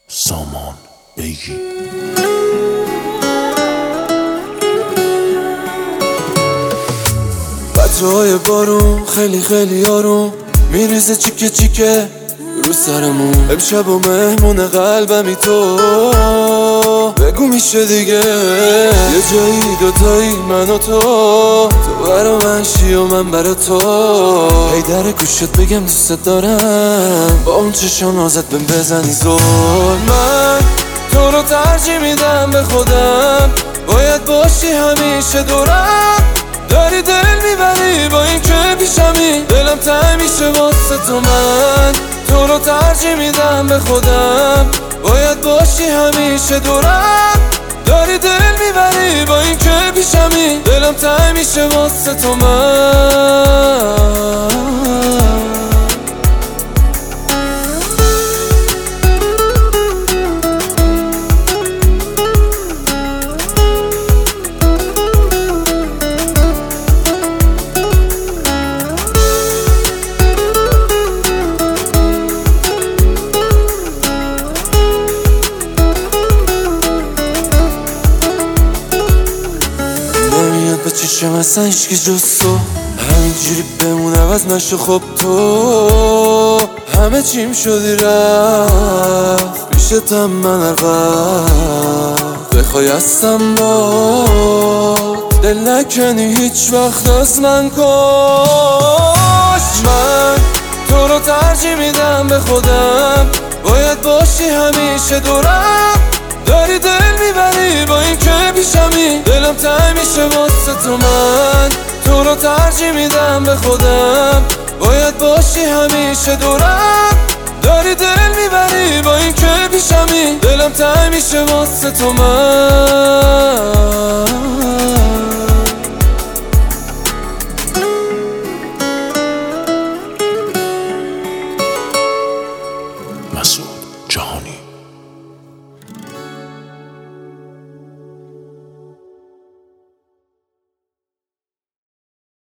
سامان بگی قطره‌های بارون خیلی خیلی آروم میریزه چیکه چیکه رو سرمون. امشب و مهمون قلبمی تو، بگو میشه دیگه یه جایی دوتایی من و تو برا من شی و من برا تو. هی در گوشت بگم دوست دارم، با اون چشم ازت بهم بزنی زور. من تو رو ترجیح میدم به خودم، باید باشی همیشه دورم. داری دل میبری با این که پیشمی، دلم تنگ میشه واسه تو. من تو رو ترجیح میدم به خودم، باید باشی همیشه دورم. داری دل میبری با این که پیشمی، دلم تنگ میشه واسه تو. من به چشم اصلا هیچکی جز تو، همینجوری بمون عوض نشو. خب تو همه چیم شدی رفت، پیشتم من هر وقت بخوای هستم با دل نکنی هیچ وقت از من کش. من تو رو ترجیح میدم به خودم، باید باشی همیشه دورم. داری دل میبری با این که پیشمی، دلم تنگ میشه واسه تو. من تو رو ترجیح میدم به خودم، باید باشی همیشه دورم. داری دل میبری با این که پیشمی، دلم تنگ میشه واسه تو. من